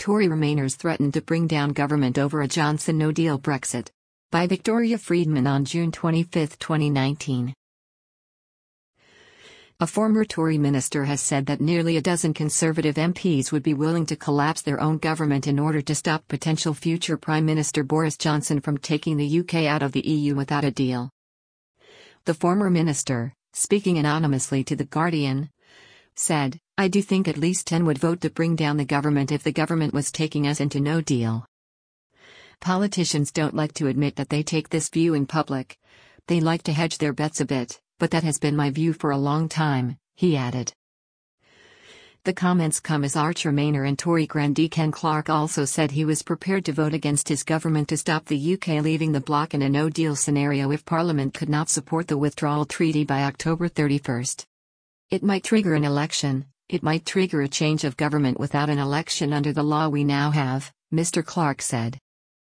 Tory Remainers threatened to bring down government over a Johnson no-deal Brexit. By Victoria Friedman on June 25, 2019. A former Tory minister has said that nearly a dozen Conservative MPs would be willing to collapse their own government in order to stop potential future Prime Minister Boris Johnson from taking the UK out of the EU without a deal. The former minister, speaking anonymously to The Guardian, said, "I do think at least 10 would vote to bring down the government if the government was taking us into no deal." Politicians don't like to admit that they take this view in public. They like to hedge their bets a bit, but that has been my view for a long time, he added. The comments come as Arch Remainer and Tory grandee Ken Clarke also said he was prepared to vote against his government to stop the UK leaving the bloc in a no-deal scenario if Parliament could not support the withdrawal treaty by October 31. It might trigger an election, it might trigger a change of government without an election under the law we now have, Mr. Clarke said.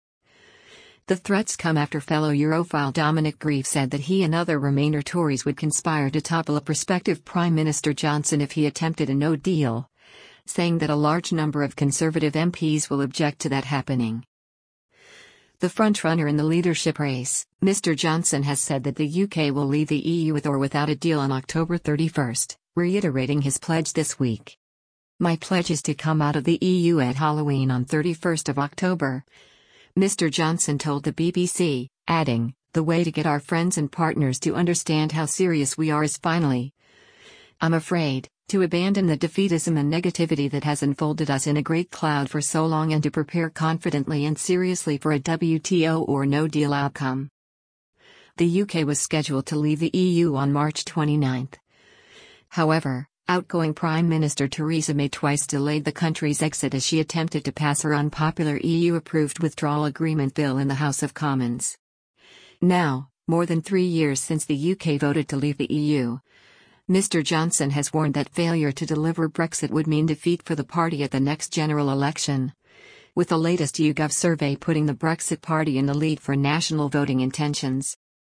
The threats come after fellow Europhile Dominic Grieve said that he and other Remainer Tories would conspire to topple a prospective Prime Minister Johnson if he attempted a no-deal, saying that a large number of Conservative MPs will object to that happening. The frontrunner in the leadership race, Mr. Johnson has said that the UK will leave the EU with or without a deal on October 31, reiterating his pledge this week. "My pledge is to come out of the EU at Halloween on 31st of October. Mr. Johnson told the BBC, adding, "The way to get our friends and partners to understand how serious we are is finally, I'm afraid, to abandon the defeatism and negativity that has enfolded us in a great cloud for so long and to prepare confidently and seriously for a WTO or no-deal outcome." The UK was scheduled to leave the EU on March 29. However, outgoing Prime Minister Theresa May twice delayed the country's exit as she attempted to pass her unpopular EU-approved withdrawal agreement bill in the House of Commons. Now, more than 3 years since the UK voted to leave the EU, Mr. Johnson has warned that failure to deliver Brexit would mean defeat for the party at the next general election, with the latest YouGov survey putting the Brexit party in the lead for national voting intentions.